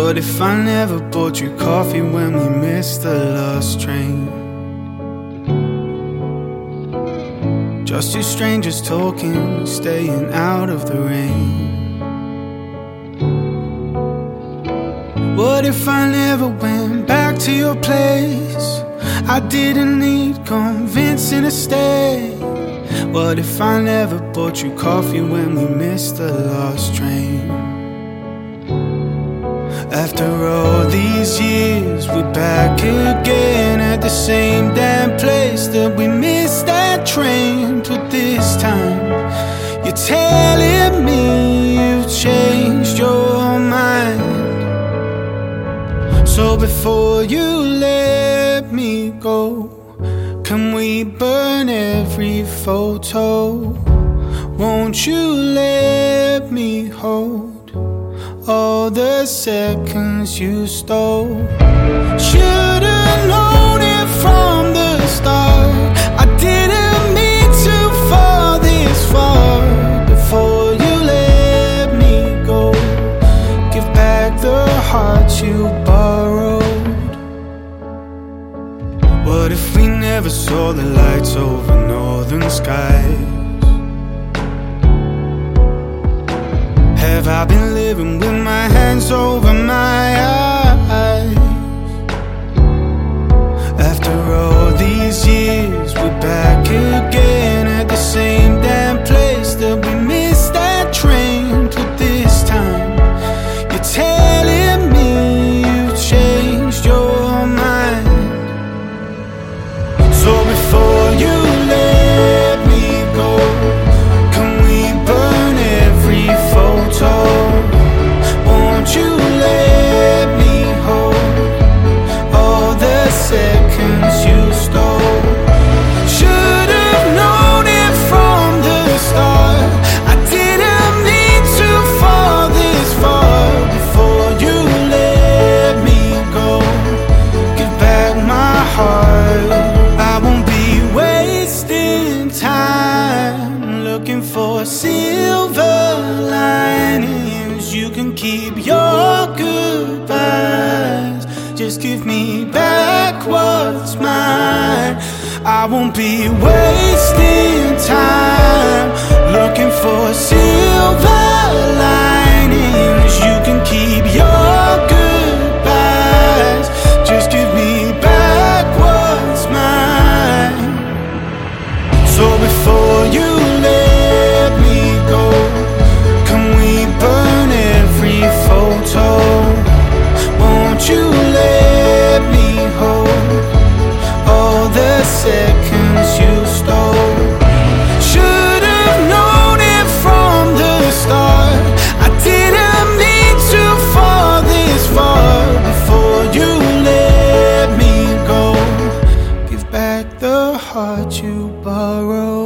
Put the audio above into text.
What if I never bought you coffee when we missed the last train? Just two strangers talking, staying out of the rain. What if I never went back to your place? I didn't need convincing to stay. What if I never bought you coffee when we missed the last train? After all these years, we're back again at the same damn place that we missed that train. But this time, you're telling me you've changed your mind. So before you let me go, can we burn every photo? Won't you let me hold all the seconds you stole? Should've known it from the start. I didn't mean to fall this far. Before you let me go, give back the heart you borrowed. What if we never saw the lights over northern skies? Have I been living with my hands over my eyes? After all these years, we're back again at the same damn place that we missed that train. But this time, you're telling me you've changed your mind. So before you let me go, can we burn every photo? Won't you let me hold all the seconds you stole? Should've known it from the start. I didn't mean to fall this far. Before you let me go, give back my heart. I won't be wasting time looking for silver linings. You can keep your goodbyes, just give me back what's mine. I won't be wasting time looking for silver linings. You can keep your goodbyes, just give me back what's mine. So before you let me go, can we burn every photo? Won't you let me hold all the seconds you stole? Should've known it from the start. I didn't mean to fall this far. Before you let me go, give back the heart you borrowed.